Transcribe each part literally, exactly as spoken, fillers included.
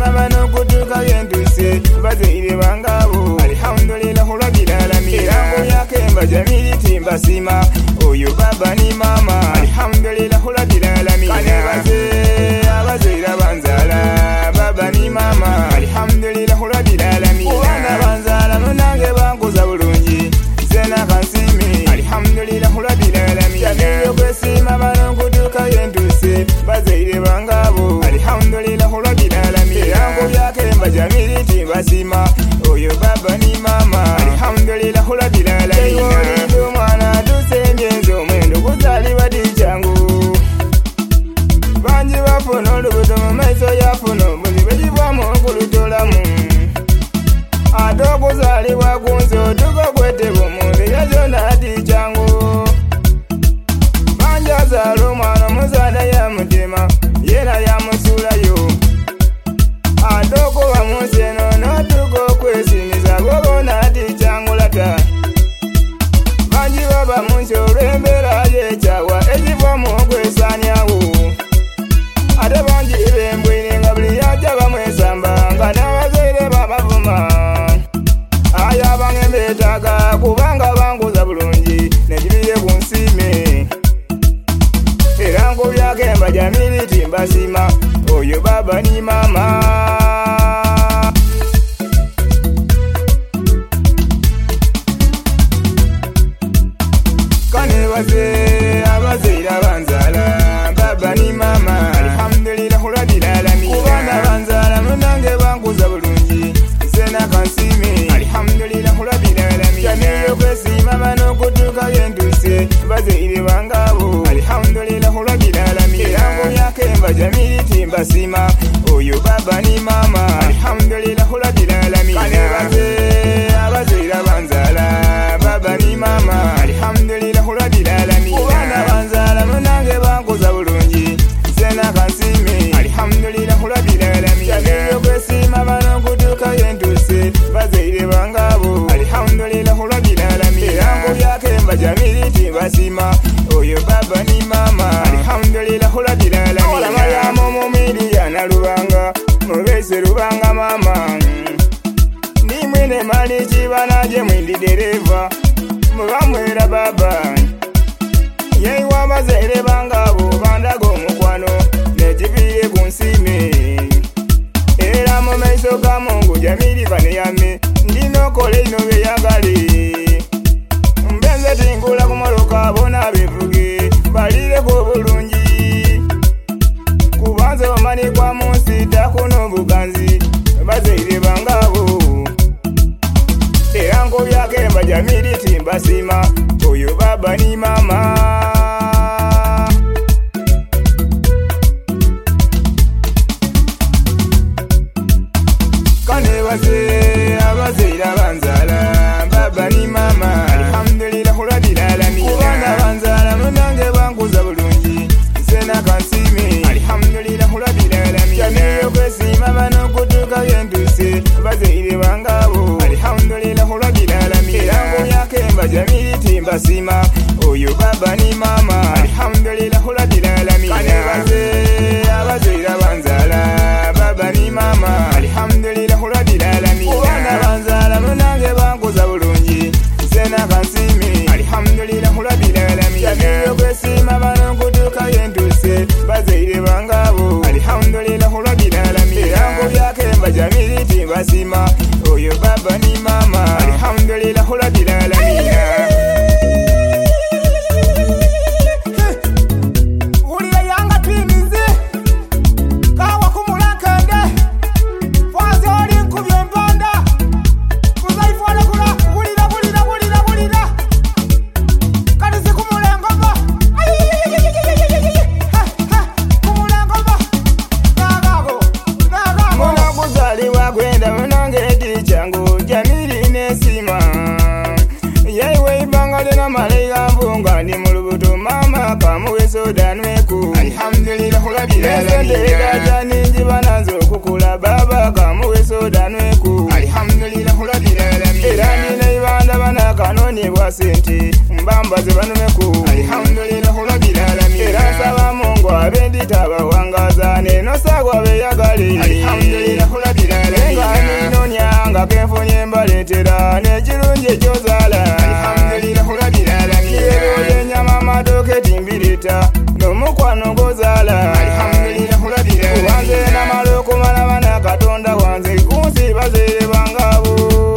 kwesima bano kutuka yenduse bazaire bangabo alhamdulillah rabbil alamin erango yakemba jamili timba sima oyo baba ni mama alhamdulillah rabbil alamin kane baze abazaire banzala baba ni mama alhamdulillah rabbil alamin wana banzala munange banguza bulungi zena kansimi alhamdulillah rabbil alamin jamili kwesima bano kutuka yenduse bazaire bangabo alhamdulillah rabbil alamin erango yakemba jamili timba sima oyo baba ni mama alhamdulillah rabbil alamin oyo mwana tusemyenzo mwendo kuzaliwa dichangu banji bafuna olubuto mu maiso yafuna obuzibu ekivaamu okulutolamu ate okuzalibwa kunzo tukokwetebwa omuntu yazona dichangu banji azaala omwana omuzaala yamutema yena yamusulayo ate okuba munsi eno notuka okwesimiza gobona dicangulata banji baba munsi olw'embeera yekyawa ekivaamu okwesaanyawo ate banji bembwine nga buli yajja bamwesamba nga n'abazaire babavuma ayo abange mbeetaaga kubanga banguza bulungi negibire ku nsiime era nkubyakemba jamili timbasima oyo baba ni mama kane baze abazaire banzala baba ni mama alhamdulillah rabbil alamin kubana banzala munange banguza bulungi zena kansimi alhamdulillah rabbil alamin jamili kwesima bano kutuka yenduse bazaire bangabo alhamdulillah rabbil alamin erango yakemba jamili timba sima oyo baba ni mama alhamdulillah rabbil alamin kane baze abazaire banzala baba ni mama alhamdulillah rabbil alamin kubana banzala munange banguza bulungi zena kansimi alhamdulillah rabbil alamin jamili kwesima bano kutuka yenduse bazaire bangabo alhamdulillah rabbil alamin erango yakemba jamili timba sima oyo baba ni mama alhamdulillah rabbil alamin ola mayamo mumili yana lubanga mubese lubanga mama ni mwene mali chibanaje mwindi dereva mubamwera baba yeiwa bazaire bangabo bandago mukwano nekibire ku nsime era mu maiso ga Mungu jamili bane yame ndinokole ino beyagale mbenze tingula kumoloka bona bevuge balire ko bulungi kubanze omani kwa munsi takuno buganzi bazaire bangabo erango byakemba jamili timba sima oyo baba ni mama kane baze abazaire banzala baba ni mama alhamdulillah rabbil alamin kubana banzala munange banguza bulungi zena kansimi alhamdulillah rabbil alamin jamili kwesima bano kutuka yenduse bazaire bangabo alhamdulillah rabbil alamin erango yakemba jamili timba sima oyo baba ni mama alhamdulillah rabbil alamin kane baze abazaire banzala baba ni mama alhamdulillah rabbil alamin kubana banzala munange banguza bulungi zena kansimi alhamdulillah rabbil alamin jamili kwesima bano kutuka yenduse bazaire bangabo alhamdulillah rabbil alamin erango yakemba jamili timba sima oyo baba ni mama alhamdulillah rabbil alamin na malega mbunga ni mulubuto mama kamuweso danweku alhamdulillah rabbil alamin jani jibanazo kukula baba kamuweso danweku alhamdulillah rabbil alamin irani na ibanda bana kanoni bwa senti mbamba ze banumeku alhamdulillah rabbil alamin irasa ba Mungu abendita bawangaza neno sagwa beyagale alhamdulillah rabbil alamin ninonya nga kenfunye mbaletera nekirungi ekyozaala alhamdulillah rabbil alamin yenyama madoke timbirita nomukwano gozaala alhamdulillah rabbil alamin wanze namaloko malabana katonda wanze kunsi bazere bangabo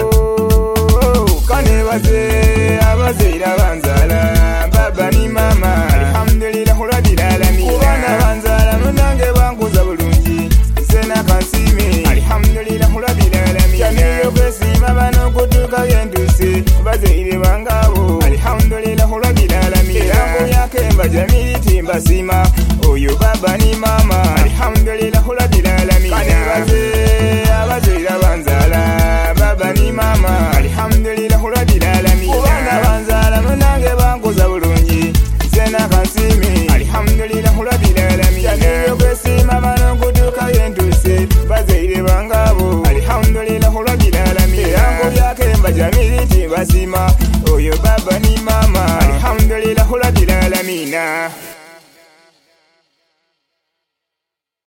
kane baze abazeira banzala baba ni mama alhamdulillah rabbil alamin kubana banzala munange bankuza bulungi sena kansimi alhamdulillah rabbil alamin yaniyo kwesima bano kutuka yenduse bazeire bangabo alhamdulillah rabbil alamin yangu yake mbajamili timba sima oyo baba ni mama alhamdulillah rabbil alamin kane baze abazeira banzala baba ni mama alhamdulillah rabbil alamin kubana banzala munange bankuza bulungi sena kansimi alhamdulillah rabbil alamin yaniyo kwesima bano kutuka yenduse bazeire bangabo alhamdulillah rabbil alamin yangu yake mbajamili timba sima